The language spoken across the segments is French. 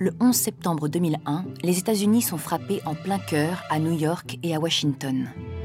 Le 11 septembre 2001, les États-Unis sont frappés en plein cœur à New York et à Washington.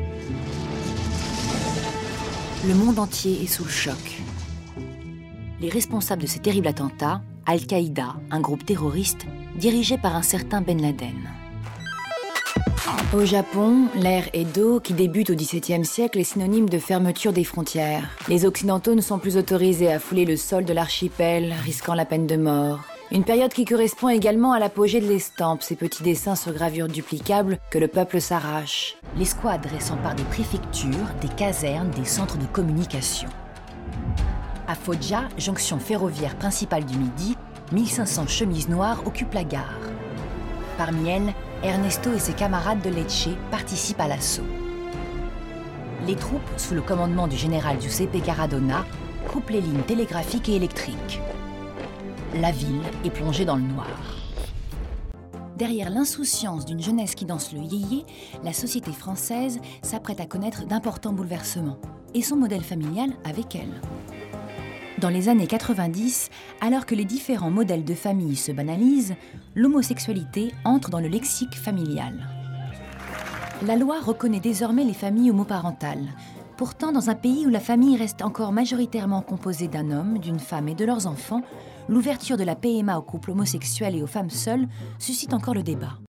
Le monde entier est sous le choc. Les responsables de ces terribles attentats, Al-Qaïda, un groupe terroriste dirigé par un certain Ben Laden. Au Japon, l'air Edo, qui débute au XVIIe siècle, est synonyme de fermeture des frontières. Les Occidentaux ne sont plus autorisés à fouler le sol de l'archipel, risquant la peine de mort. Une période qui correspond également à l'apogée de l'estampe, ces petits dessins sur gravure duplicables que le peuple s'arrache. L'escouade s'empare des préfectures, des casernes, des centres de communication. À Foggia, jonction ferroviaire principale du Midi, 1500 chemises noires occupent la gare. Parmi elles, Ernesto et ses camarades de Lecce participent à l'assaut. Les troupes, sous le commandement du général Giuseppe Caradonna, coupent les lignes télégraphiques et électriques. La ville est plongée dans le noir. Derrière l'insouciance d'une jeunesse qui danse le yéyé, la société française s'apprête à connaître d'importants bouleversements, et son modèle familial avec elle. Dans les années 90, alors que les différents modèles de famille se banalisent, l'homosexualité entre dans le lexique familial. La loi reconnaît désormais les familles homoparentales. Pourtant, dans un pays où la famille reste encore majoritairement composée d'un homme, d'une femme et de leurs enfants, l'ouverture de la PMA aux couples homosexuels et aux femmes seules suscite encore le débat.